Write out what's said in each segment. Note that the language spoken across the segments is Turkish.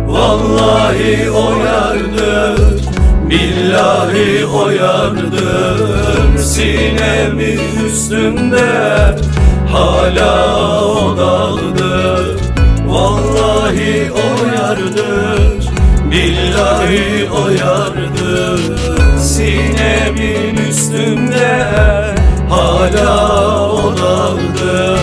Vallahi o yardır, billahi o yardır. Sinemin üstünde hala o dağdır. Vallahi o yardır, billahi o yardır. Sinemin üstünde hala o dağdır.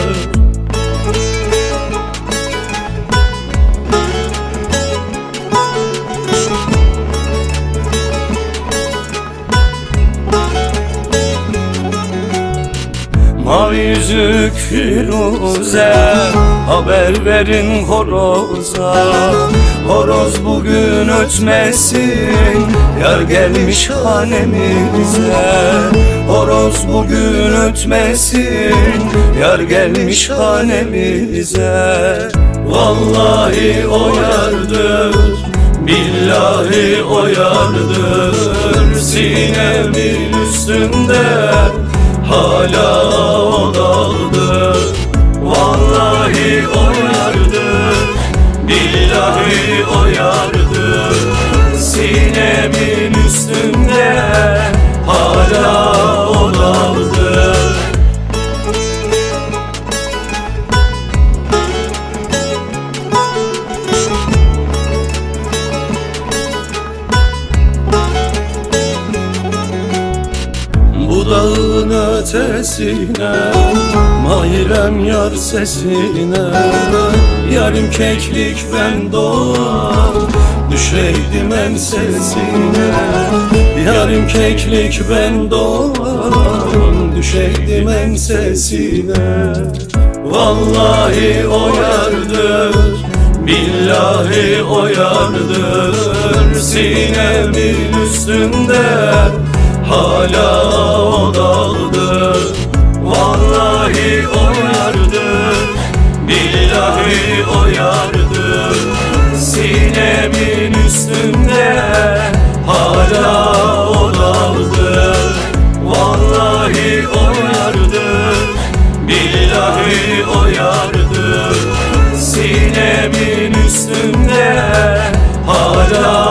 Mavi yüzük Firuze, haber verin horoza. Horoz bugün ötmesin, yar gelmiş hanemize. Horoz bugün ötmesin, yar gelmiş hanemize. Vallahi o yardır, billahi o yardır. Sinemin üstünde hala o dağdır. Vallahi o yardır, billahi o yardır. Sinemin üstünde hala o dağdır. Bu dağın ötesine, Mahirem yar sesine. Yarım keklik ben doğar, düşeydim ensesine. Yarım keklik ben doğar, düşeydim ensesine. Vallahi o yardır, billahi o yardır. Sinemin üstünde hala o dağdır. Vallahi o yardır, billahi o yardır. Sinemin üstünde hala o dağdır. Vallahi o yardır, billahi o yardır. Sinemin üstünde hala